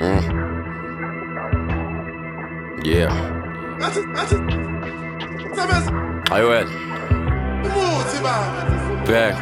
Yeah. Ayi wena. Bheka.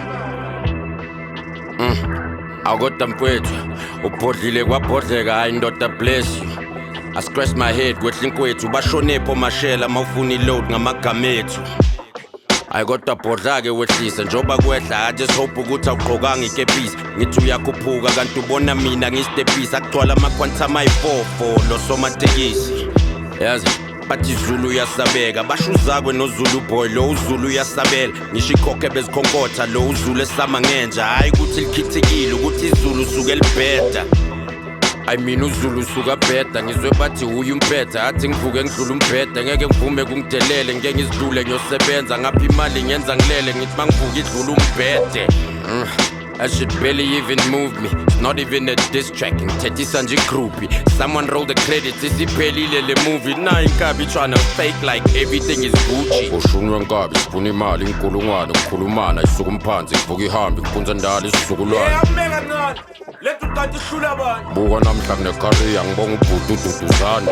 Akodwa mfowethu, ubhodlile kwabhodleka hayi ndoda bless you. I scratch my head kwehla inkwethu bashonepho mashela mawufuna iload ngamagama ethu. Ayikodwa bhodla-ke wehlisa njoba kwehla I just hope ukuthi awugqokanga ikepisi ngithi uyakhuphuka kanti ubona mina ngistepisa akugcwala ama-quantum ayi-4 lo somatekisi yazi bathi Zulu uyasabeka basho uzakwe noZulu boy lo uZulu uyasabela ngisho ikhokhe bezikhonkotha lo uZulu esama ngenja hayi ukuthi likhithikile ukuthi iZulu suke libheda I mean uZulu suka bheda ngizwe bathi uyu umphetha athi ngivuke ngidlula umphetha ngeke ngivume kungidelele ngeke ngizidlule ngiyosebenza ngapha imali ngenza ngilele ngithi mangivuka idlula umbhede That shit barely even moved me. It's not even a diss track. Ngithethisa nje groupie. Someone roll the credits. Isiphelile le movie. Nah inkabi tryna fake like everything is Gucci. Ushunwe nkabi sifuna imali inkulungwane ukukhulumana isuka mphansi ngivuka ihambe ngiphunza ndala isizukulwane. Yeah, mega non. Let us start to shoot about. Buka namhla kunecareer ngibonga ubhuti ududuzane.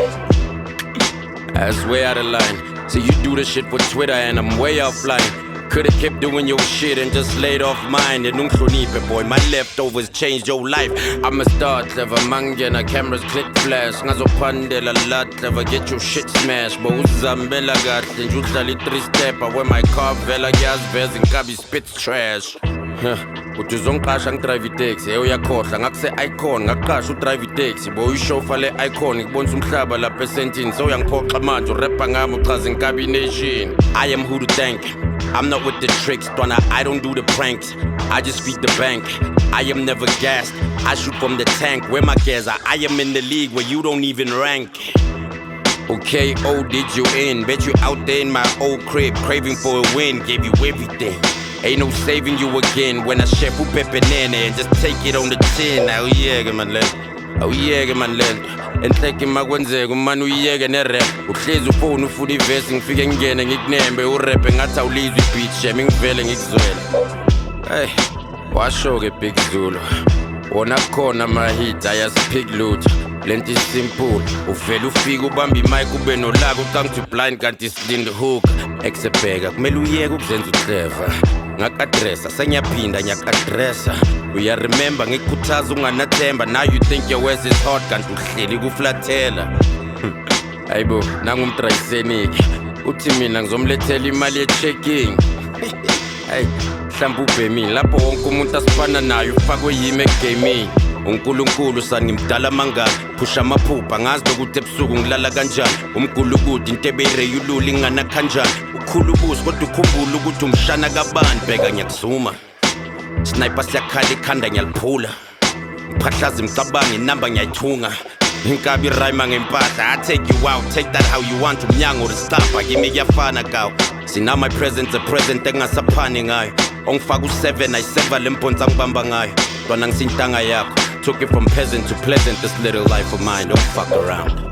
That's way out of line. See you do the shit for Twitter and I'm way offline. Could've kept doing your shit and just laid off mine. And unhloniphe boy, my leftovers changed your life. I'm a star clever, mangena cameras click flash. Ngazophandela lot clever, get your shit smashed. But uzambela kahle nje udlala i-3 stepper where my car vela kuyaziveza inkabi spits trash. Uthi uzongiqasha ngidrive itaxi uyakhohlwa ngakuse-icon ngaqasha udrive itaxi boy uyishofa le-icon ngikubonisa umhlaba lapha esentini so uyangiphoxa manje urapha ngami uchaza inkabi nation. I am who to thank. I'm not with the tricks, Donna, I don't do the pranks. I just feed the bank. I am never gassed. I shoot from the tank. Where my gas are? I am in the league where you don't even rank. Okay, oh, did you in? Bet you out there in my old crib, craving for a win. Gave you everything. Ain't no saving you again. When I chef who pepe nene and just take it on the chin. Oh yeah, man, oh yeah, man, enhleke makwenzeka umani uyiyeke nerap uhlezi ufone ufuna ivesi ngifike ngingene ngikunembe urap ngathi awulizwe ibeat shame ngivele ngikuzwela hey washo-ke Big Zulu wona khona ama-hit ayasiphik lutho lento isimple uvele ufike ubamba imic ube nolaka ucangithi blind kanti silinde hook eksebheka kumele uyeke ukuzenza uclever ngakadressa sengiyaphinda ngiyakadressa uyaremember ngikukhuthaza unganathemba now you think your waist is hot kanti uhleli kuflathela hayibo nangumdrayiseniki uthi mina ngizomlethela imali ye-checking hey mhlawumbe ubhemile lapho wonke umuntu asifana nayo ufakwe yimi egaming uNkulunkulu sanimdala mangaka phusha amaphupha ngazi lokuthi ebusuku ngilala kanjani umgulukude into ebeyireyulula ingana kanjani ukhulu ubuso kodwa ukhumbula ukuthi umshana kabani bheka ngiyakuzuma sniper siyakhala ikhanda ngiyaliphula ngiphahlaza imcabango inamba ngiyayithunga inkabi rhyme ngempahla I take you out take that how you want umnyango uristabha kimi kuyafana kawo sina my presence a present engasaphani ngayo ongifaka u7 ayiseva lemphonza ngibamba ngayo Dwana ngisintanga yakho took it from peasant to pleasant this little life of mine don't fuck around